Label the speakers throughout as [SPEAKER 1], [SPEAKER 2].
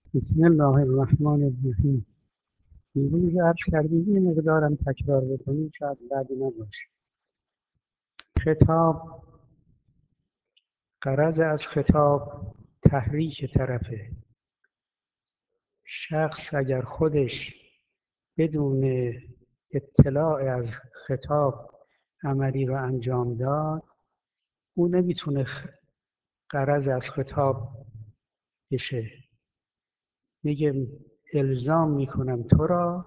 [SPEAKER 1] بسم الله الرحمن الرحیم. دیروز عرض کردیم یه مقدارم تکرار بکنیم شاید بعدی نباشه. خطاب، غرض از خطاب تحریک طرفه. شخص اگر خودش بدون اطلاع از خطاب عملی رو انجام داد، او نمیتونه غرض از خطاب بشه. میگه الزام میکنم تو را،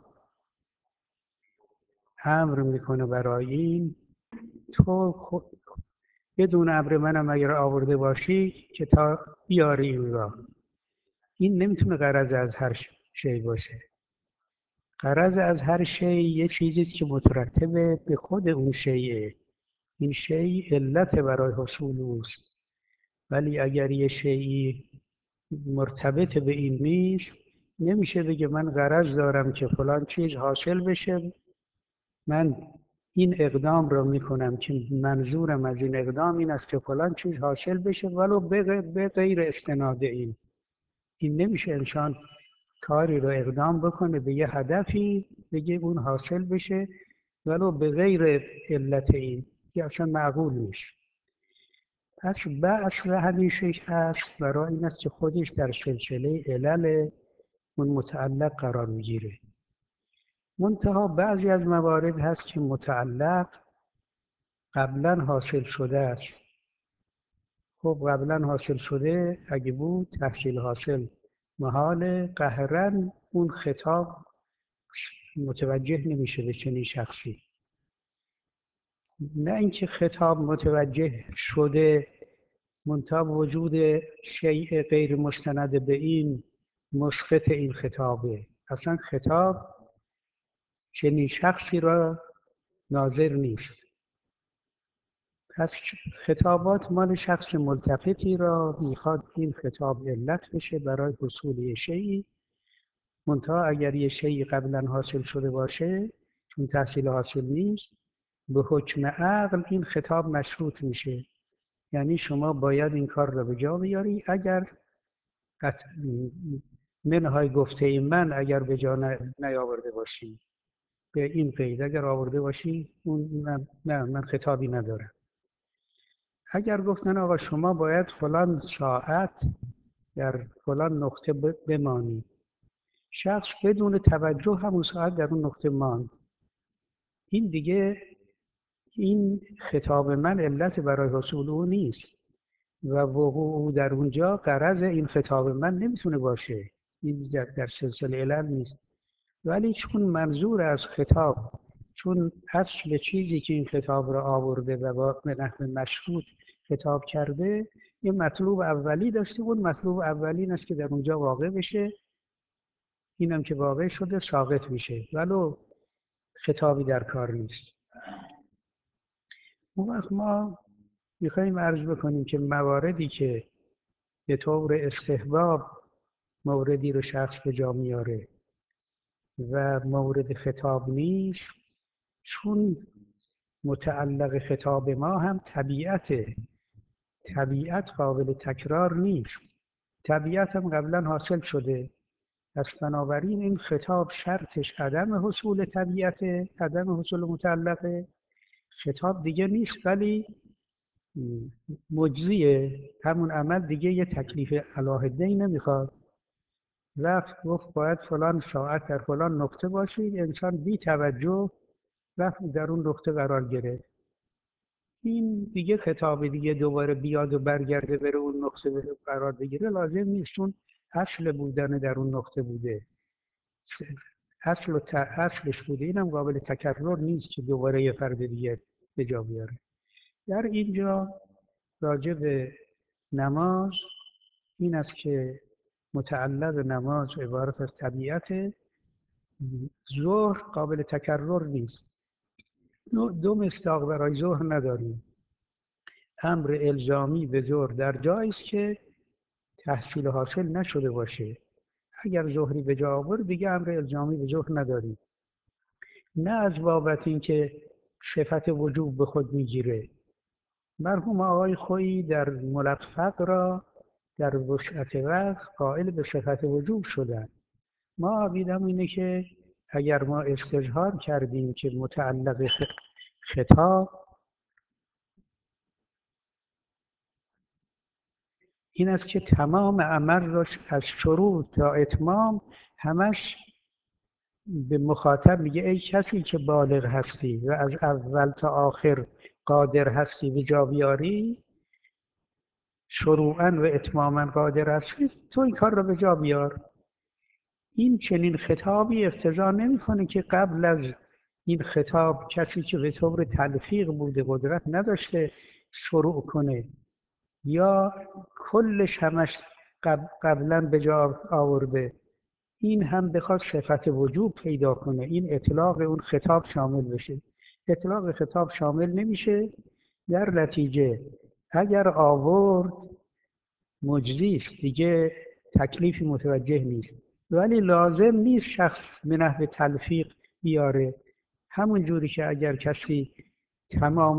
[SPEAKER 1] امر میکنه برای این، تو بدون امر منم اگر آورده باشی که تا بیاری این را. این نمیتونه غرض از هر شی باشه. غرض از هر شی یه چیزی که مترتبه به خود اون شیء. این شی علت برای حصول اوست. ولی اگر یه شیئی مرتبط به این نیست، نمیشه بگه من غرض دارم که فلان چیز حاصل بشه، من این اقدام را میکنم که منظورم از این اقدام این است که فلان چیز حاصل بشه ولو به غیر استناد این نمیشه. انسان کاری رو اقدام بکنه به یه هدفی بگه اون حاصل بشه ولو به غیر علت این اصلا معقول نیست. پس اصل همین شیء هست برای این است که خودش در سلسله علل اون متعلق قرار میگیره. منتها بعضی از موارد هست که متعلق قبلا حاصل شده است. خب قبلا حاصل شده اگه بود تحصیل حاصل محال، قهرن اون خطاب متوجه نمیشه به چنین شخصی. نه اینکه خطاب متوجه شده منتها وجود شیء غیر مستند به این مسقط این خطابه. اصلا خطاب چنین شخصی را ناظر نیست. پس خطابات مال شخص ملتفتی را میخواد این خطاب علت بشه برای حصول یه شیئی. منتها اگر یه شیئی قبلا حاصل شده باشه، چون تحصیل حاصل نیست، به حکم عقل این خطاب مشروط میشه. یعنی شما باید این کار را به جا بیاری. اگر منهای گفته من اگر به جا نیاورده باشی، به این قید اگر آورده باشی اون نه من خطابی ندارم. اگر گفتن آقا شما باید فلان ساعت در فلان نقطه بمانی، شخص بدون توجه همون ساعت در اون نقطه ماند، این دیگه این خطاب من علت برای حصول او نیست و وقوع او در اونجا غرض این خطاب من نمیتونه باشه. این در سلسله علل نیست. ولی چون منظور از خطاب، چون اصل چیزی که این خطاب را آورده و به نحو مشروط خطاب کرده یه مطلوب اولی داشته، اون مطلوب اولی این است که در اونجا واقع بشه. اینم که واقع شده ساقط میشه ولو خطابی در کار نیست. اون وقت ما میخواییم عرض بکنیم که مواردی که به طور استحباب موردی رو شخص به جا میاره و مورد خطاب نیست، چون متعلق خطاب ما هم طبیعت قابل تکرار نیست. طبیعت هم قبلا حاصل شده. پس بنابراین این خطاب شرطش عدم حصول طبیعت، عدم حصول متعلقه. خطاب دیگه نیست ولی مجزیه. همون عمل دیگه یه تکلیف علاهده‌ای نمیخواد. رفت گفت باید فلان ساعت در فلان نقطه باشید، انسان بی توجه رفت در اون نقطه قرار گرفت. این دیگه خطاب دیگه دوباره بیاد و برگرده بره اون نقطه قرار بگیره لازم نیست، چون اصل بودن در اون نقطه بوده، اصلش بوده. اینم قابل تکرر نیست که دوباره یه فرد دیگه به جا بیاره. در اینجا راجع به نماز این است که متعلق نماز عبارت از طبیعت. ظهر قابل تکرر نیست. دو مصداق برای ظهر نداریم. امر الزامی به ظهر در جایی است که تحصیل حاصل نشده باشه. اگر ظهری به جا آورد دیگه امر الزامی به ظهر نداریم. نه از بابت اینکه صفت وجوب به خود میگیره. مرحوم آقای خویی در ملفق را در وسعت وقت قائل به صفت وجوب شدن. ما عقیدم اینه که اگر ما استظهار کردیم که متعلق خطاب این است که تمام عمل را از شروع تا اتمام همش به مخاطب میگه ای کسی که بالغ هستی و از اول تا آخر قادر هستی به جا بیاری، شروعاً و اتماماً قادر هستی، تو این کار را به جا بیار. این چنین خطابی اقتضا نمیکنه که قبل از این خطاب کسی که به طور تلفیق بوده قدرت نداشته شروع کنه یا کلش همش قبلا به جا آورده. این هم بخواد صفت وجوب پیدا کنه، این اطلاق اون خطاب شامل بشه. اطلاق خطاب شامل نمیشه، در نتیجه اگر آورد مجزی است، دیگه تکلیفی متوجه نیست. ولی لازم نیست شخص به نحو تلفیق بیاره. همون جوری که اگر کسی تمام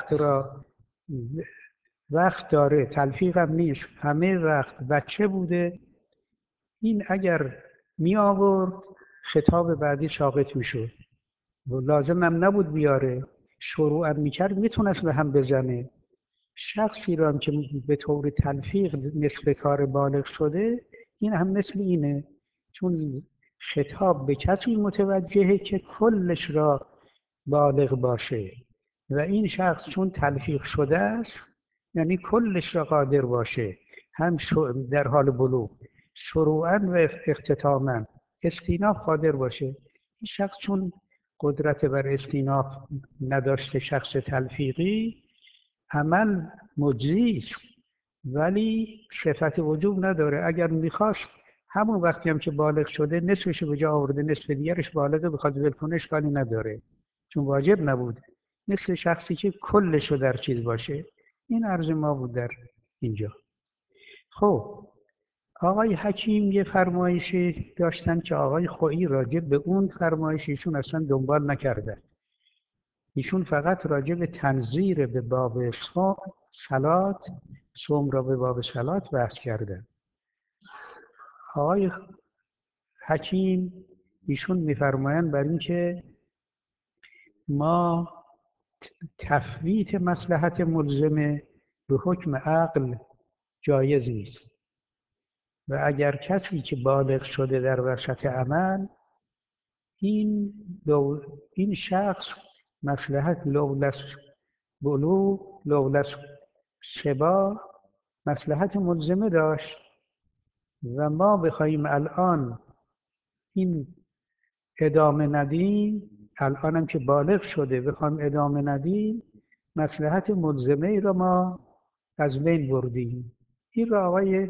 [SPEAKER 1] وقت داره، تلفیق هم نیست، همه وقت بچه بوده، این اگر می آورد خطاب بعدی ساقط می شد. لازم هم نبود بیاره، شروع هم می کرد، میتونست به هم بزنه. شخصی رو هم که به طور تلفیق نصف کار بالغ شده، این هم مثل اینه، چون خطاب به کسی متوجهه که کلش را بالغ باشه و این شخص چون تلفیق شده است یعنی کلش را قادر باشه، هم در حال بلوغ شروعاً و اختتاماً استیناف قادر باشه. این شخص چون قدرت بر استیناف نداشته، شخص تلفیقی، عمل مجزی است ولی صفت وجوب نداره. اگر میخواست همون وقتی هم که بالغ شده نصفش به جا آورده، نصف دیگرش بالغه بخواد ول کنه اشکالی نداره، چون واجب نبود. مثل شخصی که کلش رو در چیز باشه. این عرض ما بود در اینجا. خب آقای حکیم یه فرمایشی داشتن که آقای خویی راجع به اون فرمایشیشون اصلا دنبال نکردن. ایشون فقط راجع به تنظیر به باب صلات، صوم را به باب صلات بحث کردن. آقای حکیم ایشون میفرمایند بر این که ما تفویت مصلحت ملزمه به حکم عقل جایز نیست و اگر کسی که بالغ شده در وسط عمل، این شخص مصلحت لولس بلوغ، لولس شبا، مصلحت ملزمه داشت و ما بخوایم الان این ادامه ندیم، الان هم که بالغ شده بخوایم ادامه ندیم، مصلحت ملزمه ای را ما از بین بردیم. این را آقای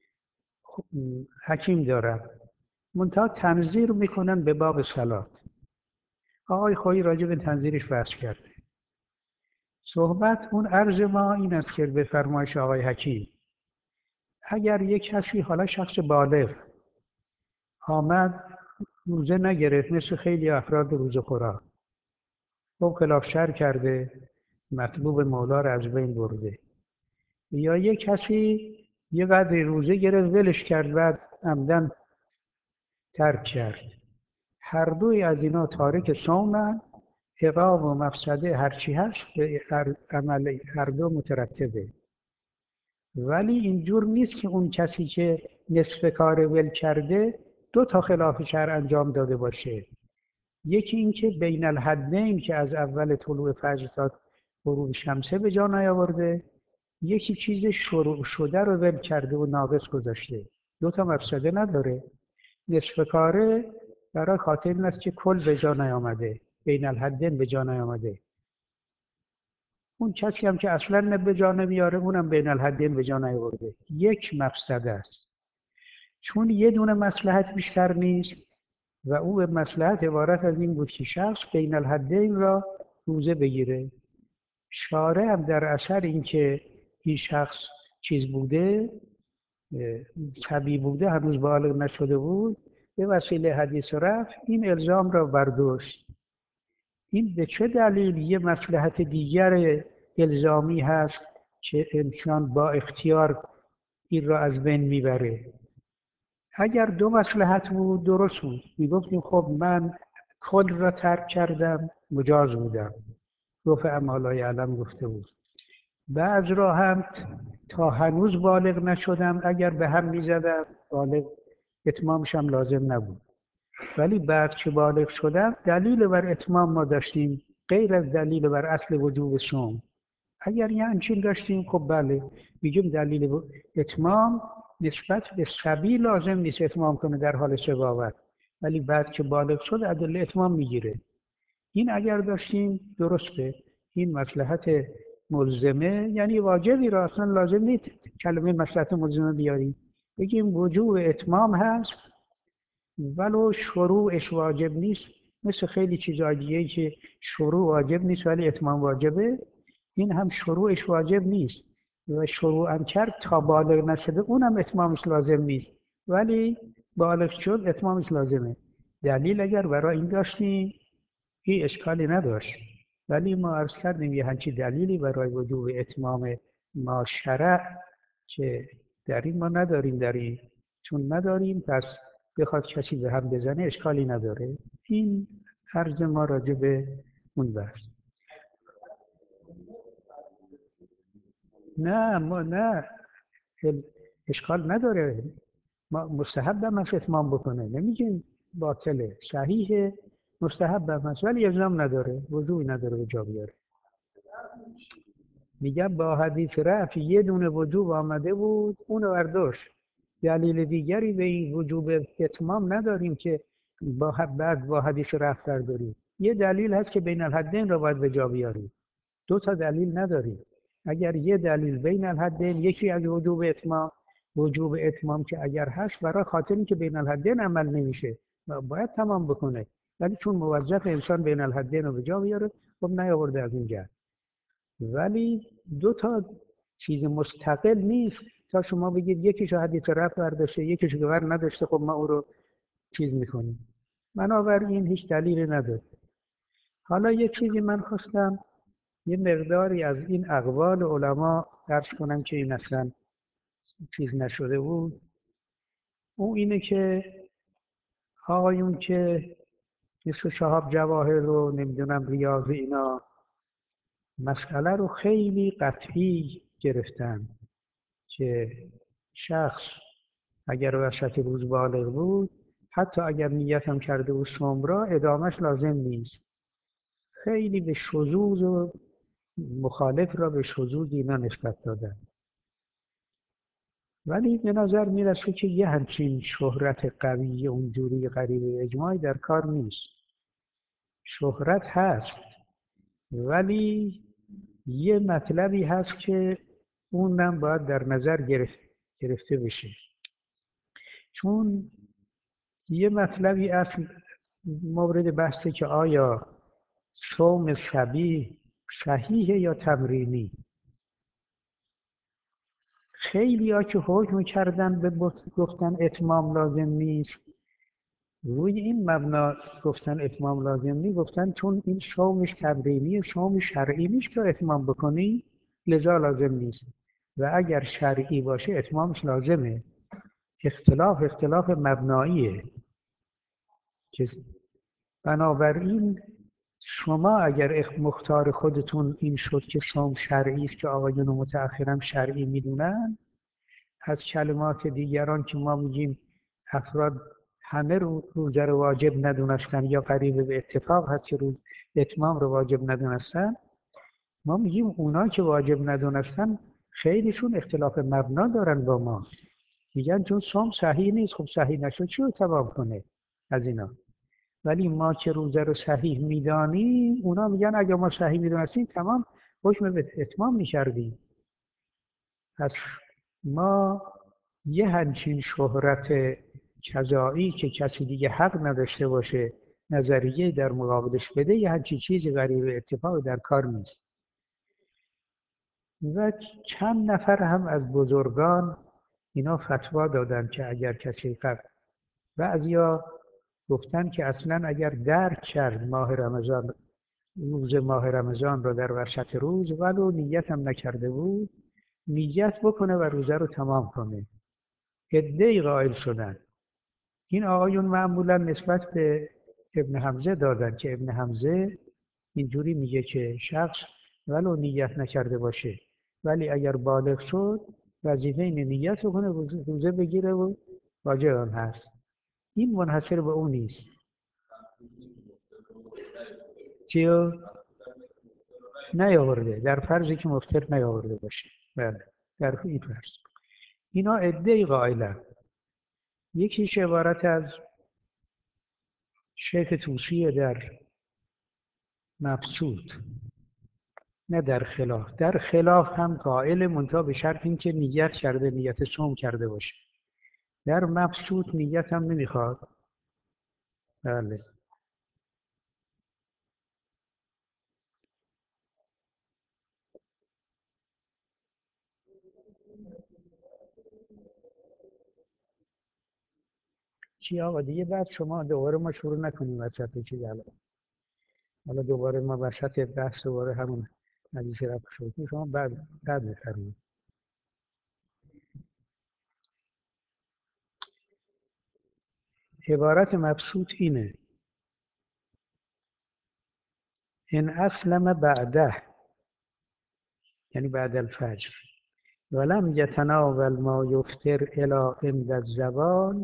[SPEAKER 1] حکیم دارن، منتها تنظیر میکنن به باب صلات. آقای خویی راجع به تنظیرش بحث کرده. صحبت اون عرض ما این است که به فرمایش آقای حکیم اگر یک کسی، حالا شخص بالغ، آمد روزه نگرفت مثل خیلی افراد روزه خورا، خب خلاف شرع کرده، مطلوب مولا را از بین برده، یا یک کسی یه قدر روزه گرفت ولش کرد بعد عمدن ترک کرد، هر دوی از اینا تارک صومن، عقاب و مفسده هرچی هست به عمل هر دو مترتبه. ولی اینجور نیست که اون کسی که نصف کار ول کرده دو تا خلاف شرع انجام داده باشه. یکی این که بین الحدین که از اول طلوع فجر تا غروب شمسه به جا نیاورده، یکی چیز شروع شده رو ول کرده و ناقص گذاشته. دو تا مفسده نداره. نصف کاره برای خاطر این است که کل به جا نیامده، بین الحدین به جا نیامده. اون کسی هم که اصلا به جا نمیاره اونم بین الحدین به جا نیاورده. یک مفسده است. چون یه دونه مصلحت بیشتر نیست و او به مصلحت عبارت از این بود که شخص بین الحدین را روزه بگیره. شارع هم در اثر اینکه این شخص چیز بوده، صبی بوده، هنوز بالغ نشده بود، به وسیله حدیث رفع این الزام را برداشت. این به چه دلیل یه مصلحت دیگر الزامی هست که انسان با اختیار این را از بین میبره. اگر دو مصلحت بود درست بود، میگفتیم خب من کل را ترک کردم، مجاز بودم، رفع ما لا یعلم گفته بود. بعض را هم تا هنوز بالغ نشدم اگر به هم میزدم بالغ اتمامش هم لازم نبود، ولی بعد که بالغ شدم دلیل بر اتمام ما داشتیم غیر از دلیل بر اصل وجوب صوم. اگر یه همچین داشتیم خب بله میگیم دلیل اتمام نسبت به صبی لازم نیست اتمام کنه در حال سباوت، ولی بعد که بالغ شد ادله اتمام میگیره. این اگر داشتیم درسته. این مصلحت ملزمه یعنی واجبی را اصلا لازم نیست کلمه مصلحت ملزمه بیاریم، بگیم وجوب اتمام هست ولو شروعش واجب نیست. مثل خیلی چیزای دیگه که شروع واجب نیست ولی اتمام واجبه، این هم شروعش واجب نیست و شروع هم کرد تا بالغ نشده اونم اتمامش لازم نیست، ولی بالغ شد اتمامش لازمه. دلیل اگر برای این داشتیم این اشکالی نداشت، ولی ما عرض کردیم یه همچی دلیلی برای وجوب اتمام ما شرع که در این ما نداریم، در این چون نداریم پس بخواد کسی به هم بزنه اشکالی نداره. این عرض ما راجع به اون بحث. نه ما نه اشکال نداره، ما مستحب هم هست اتمام بکنه، نمیگیم باطله، صحیحه مستحب هم هست ولی الزام نداره، وضوعی نداره به جا بیاره. میگم با حدیث رفع یه دونه وجوب آمده بود اونو برداشت، دلیل دیگری به این وجوب اتمام نداریم که بعد با حدیث رفع برداریم. یه دلیل هست که بین الحدین رو باید به جا بیاریم، دو تا دلیل نداریم. اگر یه دلیل بین الحدین، یکی از وجوب اتمام که اگر هست برای خاطری که بین الحدین عمل نمیشه باید تمام بکنه، ولی چون موظف انسان بین الحدین رو به جا بیاره خب نیاورده از اینجا. ولی دو تا چیز مستقل نیست تا شما بگید یکیشو حدیث رفع برداشته یکیشو بر نداشته خب ما او رو چیز میکنیم، بنابراین هیچ دلیلی نداره. حالا یه چیزی من خواستم یه مقداری از این اقوال علما درس کنم که این اصلا چیز نشده بود. اون اینه که آقایون که مثل شهاب جواهر رو نمیدونم ریاضی اینا مسئله رو خیلی قطعی گرفتن که شخص اگر وسط روز بالغ بود حتی اگر نیت هم کرده بود صوم را ادامش لازم نیست. خیلی به شذوذ و مخالف را به شذوذ اینا نسبت دادن، ولی به نظر میرسه که یه همچین شهرت قوی اونجوری قریب اجماعی در کار نیست. شهرت هست ولی یه مطلبی هست که اونم باید در نظر گرفته بشه، چون یه مطلبی اصل مورد بحثه که آیا صوم صبی صحیحه یا تمرینی. خیلی ها که حکم کردن به گفتن اتمام لازم نیست روی این مبنا گفتن اتمام لازم نیست، گفتن چون این صومش تمرینی صوم شرعی نیست که اتمام بکنی لذا لازم نیست، و اگر شرعی باشه اتمامش لازمه. اختلاف مبناییه که بنابراین شما اگر مختار خودتون این شد که صوم شرعی است که آقایون متأخرم شرعی میدونن، از کلمات دیگران که ما میگیم افراد همه روزه رو واجب ندونستن یا قریب به اتفاق هست که اتمام رو واجب ندونستن، ما میگیم اونا که واجب ندونستن خیلیشون اختلاف مبنا دارن با ما، میگن چون صوم صحیح نیست خب صحیح نشد چرا تمام کنه از اینا. ولی ما که روزه رو صحیح میدانیم اونا میگن اگه ما صحیح میدونستیم تمام حکم به اتمام میکردیم. پس ما یه همچین شهرت کذایی که کسی دیگه حق نداشته باشه نظریه در مقابلش بده یه همچین چیزی غریب اتفاق در کار نیست. و چند نفر هم از بزرگان اینا فتوا دادن که اگر کسی بعضیا گفتن که اصلا اگر درک کرد روز ماه رمضان رو در وسط روز ولو نیت هم نکرده بود نیت بکنه و روزه رو تمام کنه. عده‌ای قائل شدن. این آقایون معمولا نسبت به ابن حمزه دادن که ابن حمزه اینجوری میگه که شخص ولو نیت نکرده باشه ولی اگر بالغ شد وظیفه اینه نیت رو کنه روزه بگیره و واجب هم هست. این منحصر به اون نیست. چیو نیاورده در فرضی که مفطر نیاورده باشه. بله در این فرض اینا عده‌ای قائلن. یکیش عبارت از شیخ طوسی در مبسوط، نه در خلاف هم قائل منتها به شرط اینکه نیت کرده، نیت صوم کرده باشه. در مبسوط نیت هم نمیخواد. بله. چی آقا دیگه بعد شما دوباره ما شروع نکنیم وسط چی حالا دوباره ما وسط بحث دوباره همون حدیث رفت شد شما بعد بفرمایید. عبارت مبسوط اینه: ان اسلم بعده، یعنی بعد الفجر، ولم یتناول ما یفطر الی عند الزوال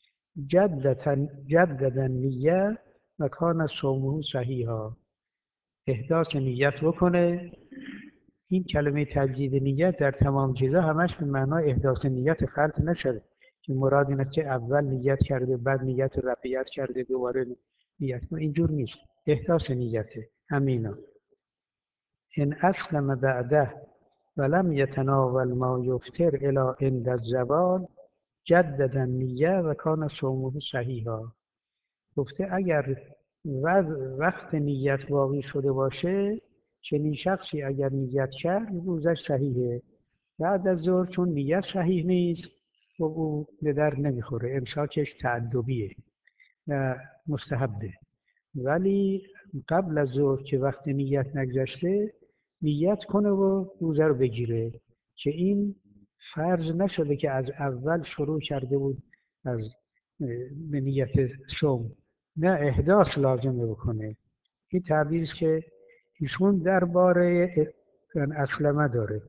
[SPEAKER 1] جدد النیه و کان صومه صحیحا. احداث نیت بکنه. این کلمه تجدید نیت در تمام چیزا همش به معنای احداث نیت خلط نشده که مراد این است که اول نیت کرده بعد نیت رفعیت کرده دوباره نیت کنه. اینجور نیست. احداث نیته همینا. ان اسلم بعده ولم یتناول ما یفطر الی عند الزوال جدد النیه و کان صومه صحیحا. گفته اگر وقت نیت باقی شده باشه چنین شخصی اگر نیت کرد روزش صحیحه. بعد از ظهر چون نیت صحیح نیست و او به در نمیخوره، امساکش تعدبیه و مستحبه. ولی قبل از ظهر که وقت نیت نگذشته نیت کنه و روزه رو بگیره که این فرض نشده که از اول شروع کرده بود از به نیت صوم، نه احداث لازمه بکنه. این تعبیری است که ایشون درباره اسلمه داره.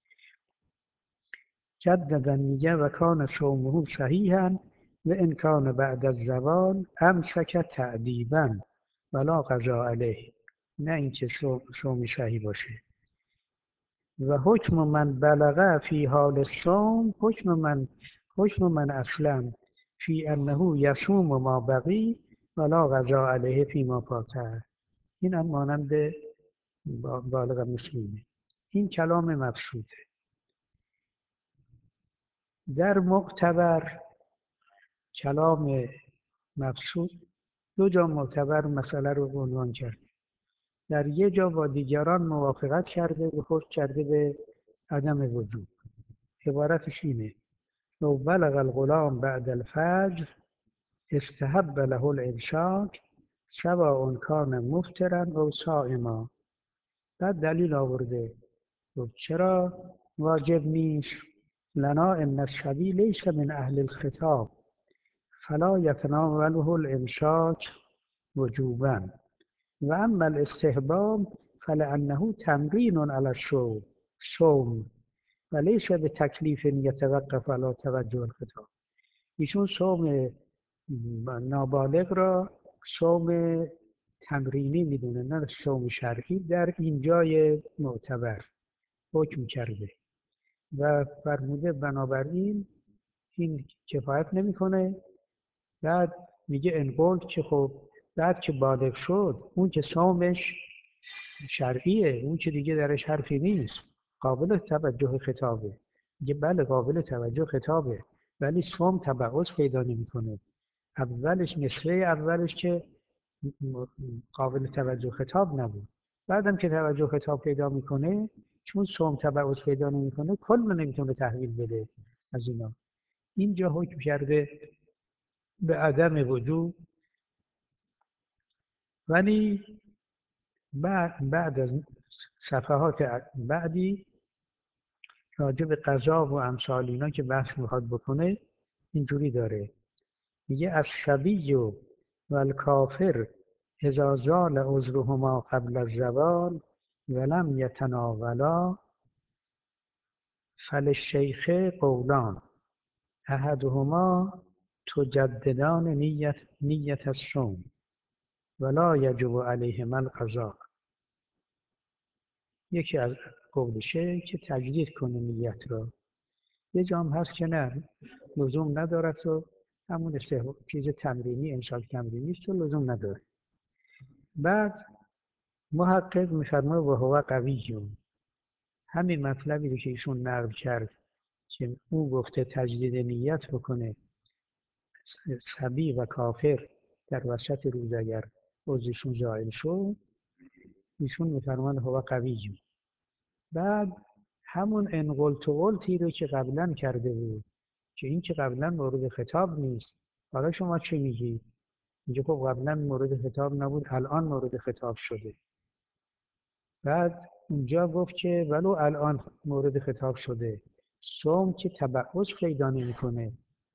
[SPEAKER 1] جدد النیه و کان صومه صحیحا و ان کان بعد الزوال امسک تعدیبا ولا قضا علیه. نه اینکه صوم صحیح باشه. و حکم من بلغه فی حال الصوم حکم من اسلم فی انه یصوم ما بقی ولا قضا علیه فی ما فاته. این هم مانند بالغ مسلمه. این کلام مبسوطه. در معتبر کلام مبسوط دو جا معتبر مسئله رو عنوان کرده. در یه جا با دیگران موافقت کرده و حکم کرده به عدم وجود. عبارتش اینه: لو بلغ الغلام بعد الفجر استحب له الامساک سواء کان مفطرا او صائما. بعد دلیل آورده گفت چرا واجب نیست؟ لنا ان الصبی لیس من اهل الخطاب فلا یتناوله الامساک وجوبا و اما الاستحباب فلانه تمرین علی الصوم و لیس به تکلیف یتوقف علی توجه الخطاب. ایشون صوم نابالغ را صوم تمرینی میدونه نه صوم شرعی. در اینجای معتبر حکم کرده و فرموده بنابراین این کفایت نمیکنه. بعد میگه انقل که خب بعد که بالغ شد اون که صومش شرعیه اون که دیگه درش حرفی نیست قابل توجه خطابه. میگه بله قابل توجه خطابه ولی صوم تبعض پیدا نمیکنه. اولش نصفه اولش که قابل توجه خطاب نبود، بعدم که توجه خطاب پیدا میکنه چون صوم تبعض پیدا نمیکنه کل رو نمیتونه تحویل بده از اینا. اینجا حکم کرده به عدم وجود. ولی بعد از صفحات بعدی راجع به قضا و امثال اینا که بحث میخواد بکنه اینجوری داره، میگه الصبی و الکافر اذا زال عذرهما قبل الزوال ولم یتناولا فللشیخ قولان احدهما تجددان نیت الصوم ولا یجب علیهما القضاء. یکی از قول شیخ که تجدید کنه نیت رو، یه جام هست که نه لزوم ندارد و همون چیز تمرینی امسال تمرینی است و لزوم نداره. بعد محقق میفرمه و هو قوی، همین مطلبی رو که ایشون نقل کرد که او گفته تجدید نیت بکنه صبی و کافر در وسط روز اگر عضوشون زائل شد، ایشون میفرمان هو قوی. بعد همون انقلت و قلتی رو که قبلا کرده بود که این که قبلا مورد خطاب نیست، حالا شما چه میگی؟ میگه خب قبلا مورد خطاب نبود الان مورد خطاب شده. بعد اونجا گفت که ولو الان مورد خطاب شده صوم که تبعض پیدا نمیکنه.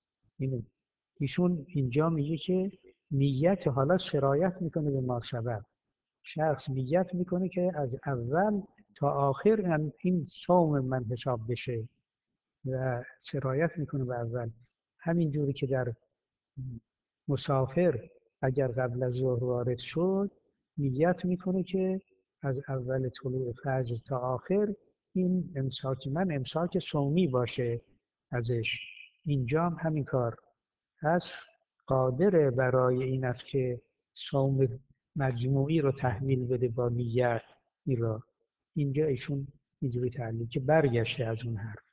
[SPEAKER 1] ایشون اینجا میگه که نیت حالا سرایت میکنه به ما سبب. شخص نیت میکنه که از اول تا آخر این صوم من حساب بشه و سرایت میکنه به اول. همین جوری که در مسافر اگر قبل از ظهر وارد شد نیت میکنه که از اول طلوع فجر تا آخر این امساک من امساک صومی باشه ازش. اینجا هم همین کار هست، قادر برای این است که صوم مجموعی رو تحمیل بده با نیت. این را اینجا ایشون اینجوری تعلیل که برگشته از اون حرف.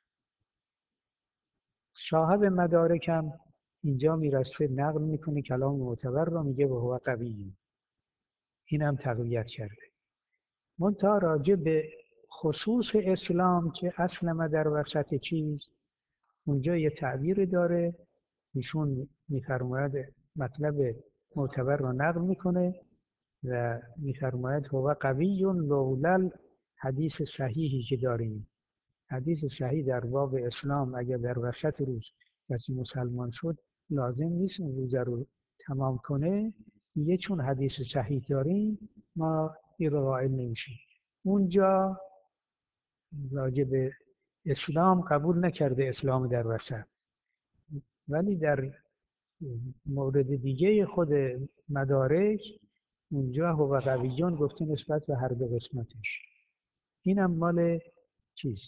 [SPEAKER 1] صاحب مدارک هم اینجا میرسه نقل میکنه کلام معتبر را، میگه و هو قوی، این هم تقویت کرده. منتها راجع به خصوص اسلام که اصلا در وسط چیز، اونجا یه تعبیر داره، ایشون میفرماید مطلب معتبر را نقل میکنه و میفرماید هو قوی لولا حدیث صحیحی که داریم. حدیث صحیح در باب اسلام اگر در وسط روز کسی مسلمان شد لازم نیست اون روز رو تمام کنه، یه چون حدیث صحیح داریم ما این رو قائل نمیشیم. اونجا راجع به اسلام قبول نکرده اسلام در وسط، ولی در مورد دیگه خود مدارک اونجا هو قویون گفته نسبت به هر دو قسمتش. اینم مال چیز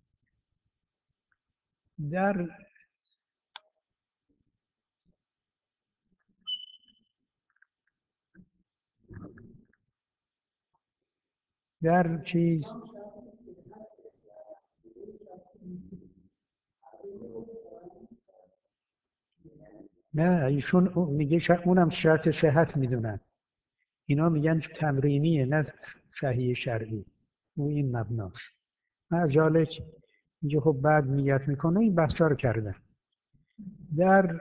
[SPEAKER 1] در چیز نه ایشون میگه اونم شرط صحت میدونن، اینا میگن تمرینیه نه صحیح شرعی، اون این مبناست. مزالک اینجا خب بعد نیت میکنه این بحثا رو کردن. در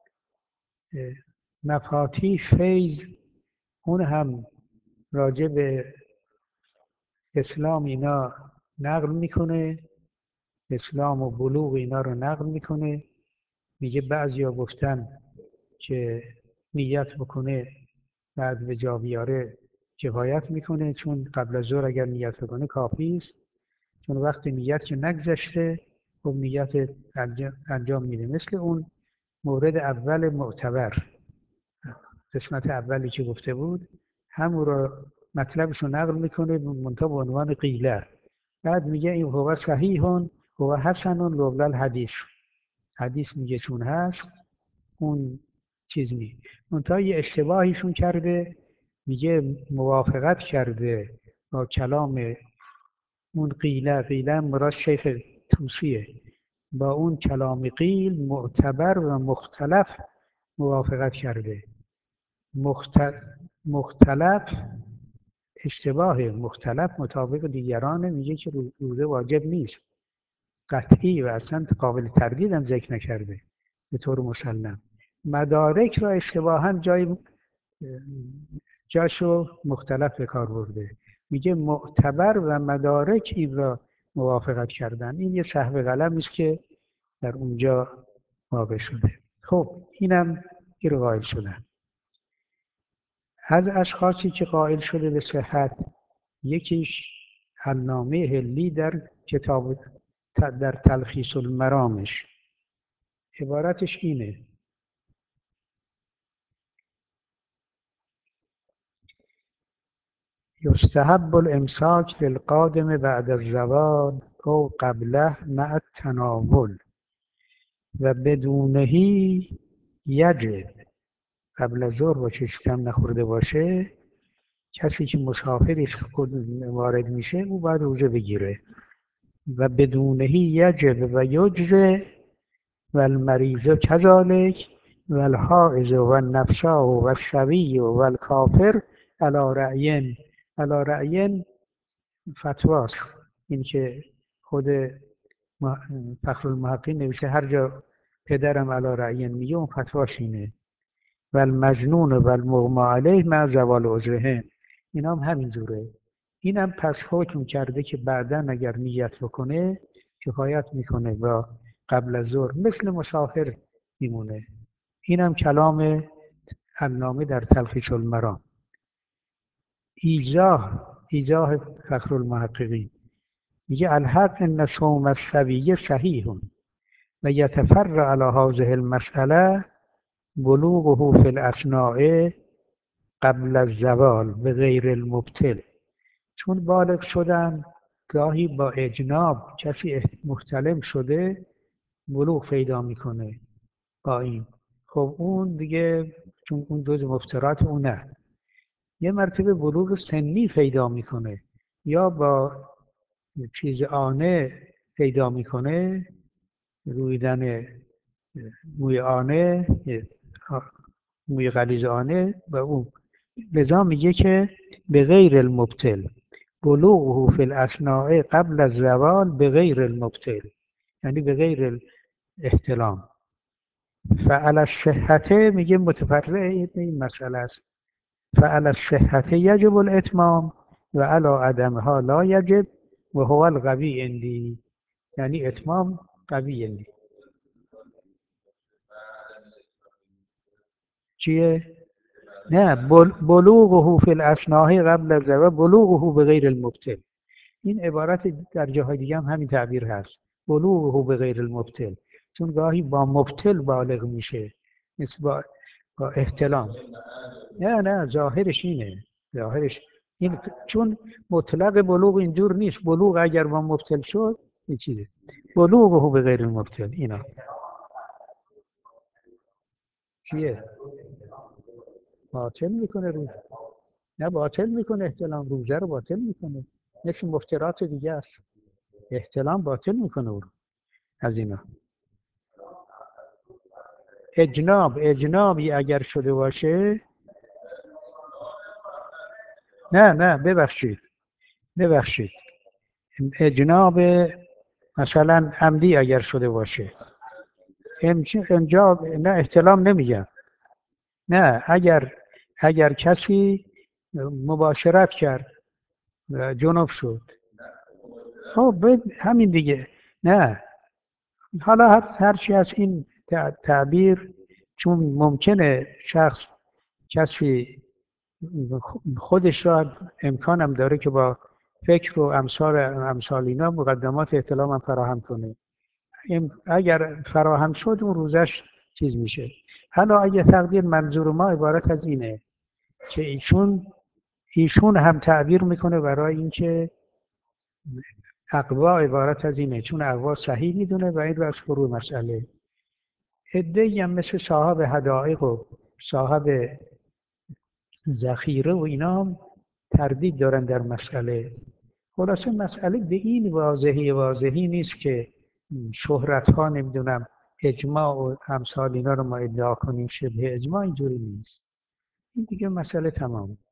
[SPEAKER 1] مفاتیح فیض اون هم راجع به اسلام اینا نقل میکنه، اسلام و بلوغ اینا رو نقل میکنه. میگه بعضیا گفتن که نیت بکنه بعد به جا بیاره کفایت میکنه، چون قبل از ظهر اگر نیت بکنه کافی است، چون وقت نیت که نگذشته خب نیت انجام میده. مثل اون مورد اول معتبر، قسمت اولی که گفته بود همون رو مطلبش رو نقل میکنه منتها به عنوان قیله. بعد میگه این هو صحیحون هو حسنون لولا الحدیث، حدیث میگه چون هست اون چیز نیست. منتها یه اشتباهیشون کرده، میگه موافقت کرده با کلام اون قیله مراد شیخ توسیه، با اون کلام قیل معتبر و مختلف موافقت کرده. مختلف اشتباه، مختلف مطابق دیگران میگه که روزه واجب نیست قطعی و اصلا قابل تردید هم ذکر نکرده به طور مسلم. مدارک را اشتباها جاشو مختلف به کار برده، میگه معتبر و مدارک این را موافقت کردن. این یه سهو قلمی است که در اونجا واقع شده. خب اینم این رو قائل شدن. از اشخاصی که قائل شده به صحت، یکیش علامه حلی در کتاب در تلخیص المرامش عبارتش اینه: یستحب الامساک للقادم بعد الزوال او قبله مع التناول و بدونهی یجب. قبل از ظهر باشه، شکم نخورده باشه، کسی که مسافری وارد میشه او باید روزه بگیره. و بدونهی یجب و یجزه و المریض کذالک و الحائض و النفساء و الصبی و الکافر علی رأیین. علی رأیین فتواست. این که خود فخرالمحققین نوشته هر جا پدرم علی رأیین میگه اون فتواش اینه. و المجنون و المغمى علیه مع زوال عذرهن، این هم همینجوره. اینم پس حکم کرده که بعدا اگر نیت بکنه کفایت میکنه و قبل از ظهر مثل مسافر میمونه. اینم کلام علامه در تلخیص المرام. ایجاه فخرالمحققین میگه الحق ان صوم الصبی صحیح و یتفرع علی هذه المسأله بلوغه فی الاثناء قبل الزوال به غیر المبتل. چون بالغ شدن گاهی با اجناب کسی محتلم شده بلوغ پیدا میکنه با این. خب اون دیگه چون اون جز مفترات اونه. یه مرتبه بلوغ سنی پیدا میکنه یا با چیز آنه پیدا میکنه، رویدن موی آنه، موی غلیظ آنه و اون. لذا میگه که به غیر المبتل بلوغه فی الاثناء قبل الزوال به غیر المبتل، یعنی به غیر الاحتلام. فعلی الصحته میگه متفرع این مسئله است. فعلی الصحته یجب الاتمام و علی عدمها لا یجب و هو القوی عندی، یعنی اتمام قوی عندی. چیه؟ نه، بلوغه فی الاثناء قبل الزوال بلوغه به غیر المبتل. این عبارت در جاهای دیگه هم همین تعبیر هست، بلوغه به غیر المبتل، چون گاهی با مبتل بالغ میشه مثل با احتلام. نه ظاهرش اینه، ظاهرش این، چون مطلق بلوغ اینجور نیست. بلوغ اگر با مبتل شد این چیزه، بلوغه به غیر المبتل. اینا چیه؟ باطل میکنه روز، نه باطل میکنه احتلام، روزه رو باطل میکنه، مثل مفترات دیگه است. احتلام باطل میکنه او رو. از اینا اجنابی اگر شده باشه، نه ببخشید اجناب مثلا عمدی اگر شده باشه، انجاب نه احتلام نمیگم. نه اگر کسی مباشرت کرد و جنوب شد، خب همین دیگه. نه حالا هرچی از این تعبیر، چون ممکنه شخص کسی خودش را امکانم داره که با فکر و امثال اینا مقدمات احتلام هم فراهم کنه. اگر فراهم شد اون روزش چیز میشه. حالا اگه تقدیر منظور ما عبارت از اینه که ایشون هم تعبیر میکنه برای اینکه اقوا عبارت از اینه، چون اقوا صحیح میدونه و این رو از فروع مسئله. عده‌ای هم مثل صاحب حدائق و صاحب ذخیره و اینا هم تردید دارن در مسئله. خلاصه مسئله به این واضحی نیست که شهرت ها نمیدونم اجماع و امثال اینا رو ما ادعا کنیم شبه اجماع، اینجوری نیست. این دیگه مسئله تمام.